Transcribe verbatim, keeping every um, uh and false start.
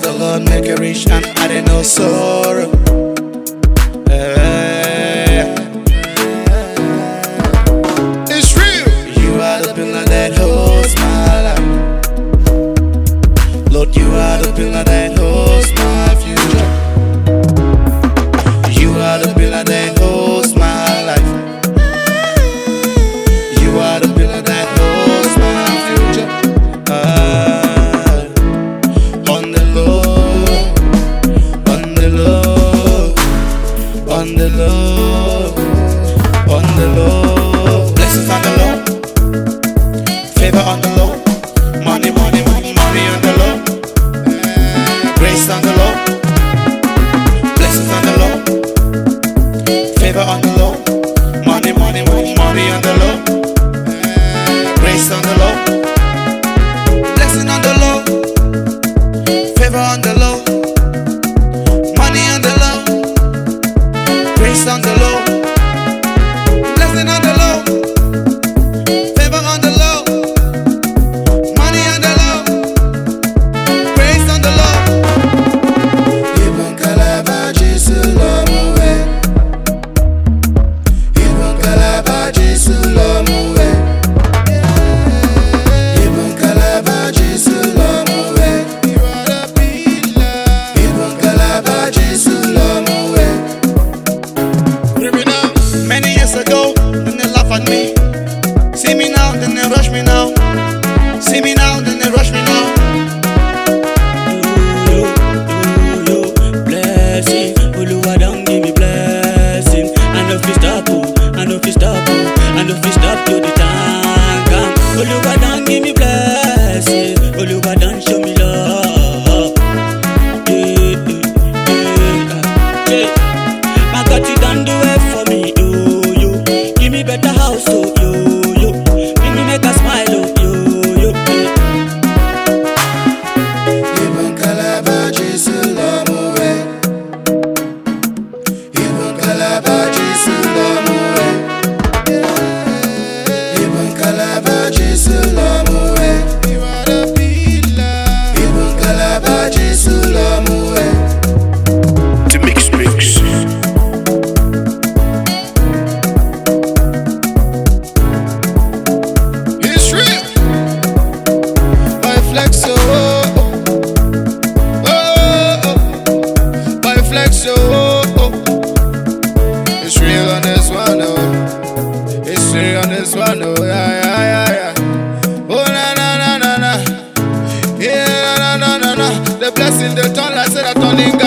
the Lord make it rich and add no sorrow. Eh. It's real. You are the pillar that holds my life. Lord, you are the pillar that holds my future. You are the pillar that holds my life. You are the pillar that holds my future. Ah, on the low, on the low, on the low, on the low. Blessings on the low, favor on the low, money, money, money, money on the low, grace on the low, blessings on the low, favor on the low, money, money, money, money on the low, grace on the low, blessing on the low, favor on the low, money on the low, grace on the low, blessing on the low, favor on the low, money on the low, grace on the low. Ibn Calabar, Jesus love me. Ibn Calabar, Jesus love me. Ibn Calabar, Jesus love me. Ibn Calabar, Jesus love me. Many years ago, then they laugh at me. See me now, then they rush me now. See me now, then they rush me now. Yo, yo, yo, blessing. Oluwa don give me blessing. I know fi stop, oh, I know fi stop, oh, I know fi stop to the time come. Oluwa don give me blessing. Oluwa don show me love. Yeah, yeah, yeah, yeah. My God, you done do it for me, yo, yo. Give me better house, oh, yo, yo. Make me make a smile, oh, yo, yo, yeah. Ibn Calabar, Jesus love me. Ibn Calabar, Jesus love me. Ibn Calabar, Jesus love me. Ibn Calabar, Jesus love me. The mix mix. It's real. By Flexo. Oh, oh. By Flexo. Oh. It's real on this one, oh. It's real on this one, oh. Yeah, yeah, yeah, yeah. Oh, na, na, na, na, na. Yeah, na, na, na, na. The blessing, the turn, I said, I turning